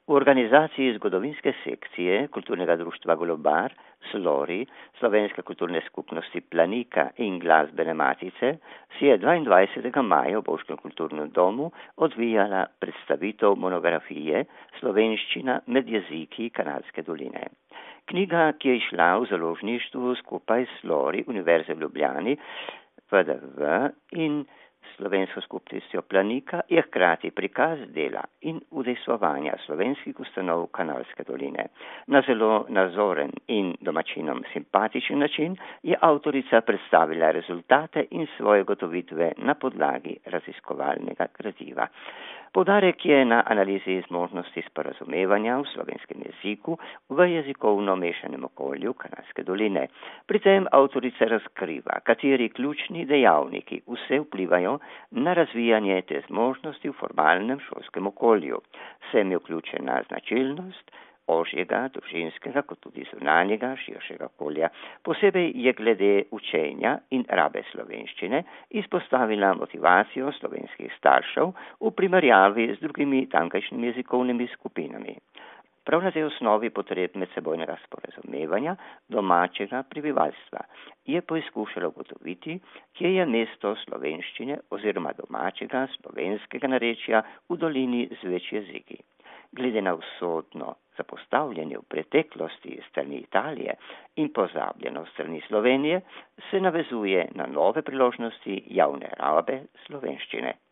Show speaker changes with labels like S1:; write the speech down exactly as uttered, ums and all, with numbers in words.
S1: V organizaciji zgodovinske sekcije Kulturnega društva Golobar, Slori, Slovenske kulturne skupnosti Planika in Glasbene matice si je dvaindvajsetega maja v Bovškem kulturnem domu odvijala predstavitev monografije Slovenščina med jeziki Kanalske doline. Knjiga, ki je izšla v založništvu skupaj s Slori Univerze v Ljubljani, F D V in Slovensko skupnostjo Planika, je hkrati prikaz dela in udejstvovanja slovenskih ustanov Kanalske doline. Na zelo nazoren in domačinom simpatičen način je avtorica predstavila rezultate in svoje gotovitve na podlagi raziskovalnega gradiva. Poudarek je na analizi zmožnosti sporazumevanja v slovenskem jeziku v jezikovno mešanem okolju Kanalske doline. Pri tem avtorica razkriva, kateri ključni dejavniki vse vplivajo na razvijanje te zmožnosti v formalnem šolskem okolju. Sem je vključena značilnost ožjega, družinskega, kot tudi zunanjega, širšega okolja. Posebej je glede učenja in rabe slovenščine izpostavila motivacijo slovenskih staršev v primerjavi z drugimi tamkajšnjimi jezikovnimi skupinami. Prav na tej osnovi potreb medsebojnega sporazumevanja domačega prebivalstva je poizkušala ugotoviti, kje je mesto slovenščine oziroma domačega slovenskega narečja v dolini z več jeziki. Glede na usodno zapostavljanje v preteklosti strani Italije in pozabljeno strani Slovenije, se navezuje na nove priložnosti javne rabe slovenščine.